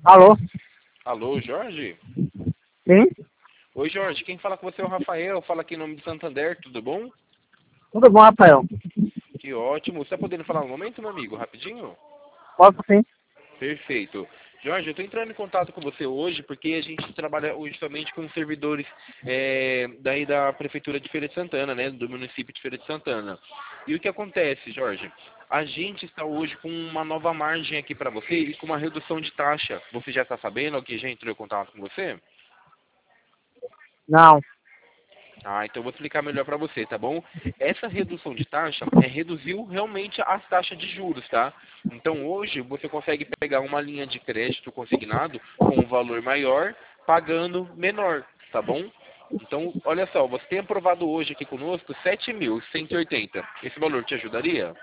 Alô? Alô, Jorge? Sim? Oi, Jorge, quem fala com você é o Rafael, fala aqui em nome de Santander, tudo bom? Tudo bom, Rafael? Que ótimo. Você tá podendo falar um momento, meu amigo, rapidinho? Posso sim? Perfeito. Jorge, eu estou entrando em contato com você hoje porque a gente trabalha hoje somente com servidores daí da Prefeitura de Feira de Santana, né, do município de Feira de Santana. E o que acontece, Jorge? A gente está hoje com uma nova margem aqui para você e com uma redução de taxa. Você já está sabendo? Alguém já entrou em contato com você? Não. Ah, então eu vou explicar melhor para você, tá bom? Essa redução de taxa reduziu realmente as taxas de juros, tá? Então hoje você consegue pegar uma linha de crédito consignado com um valor maior, pagando menor, tá bom? Então, olha só, você tem aprovado hoje aqui conosco 7.180. Esse valor te ajudaria?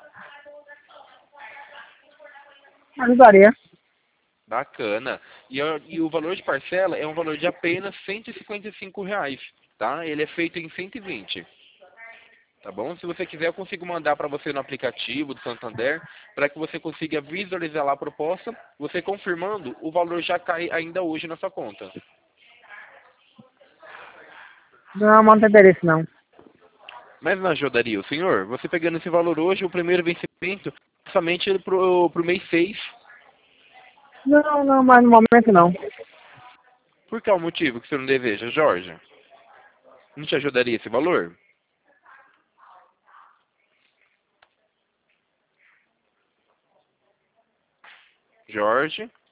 Ajudaria. Bacana. E o valor de parcela é um valor de apenas R$ 155, tá? Ele é feito em 120. Tá bom? Se você quiser, eu consigo mandar para você no aplicativo do Santander, para que você consiga visualizar lá a proposta. Você confirmando, o valor já cai ainda hoje na sua conta. Não, não tem interesse não. Mas não ajudaria o senhor? Você pegando esse valor hoje, o primeiro vencimento, somente pro mês 6. Não, não, mas no momento não. Por qual motivo que você não deseja, Jorge? Não te ajudaria esse valor? Jorge?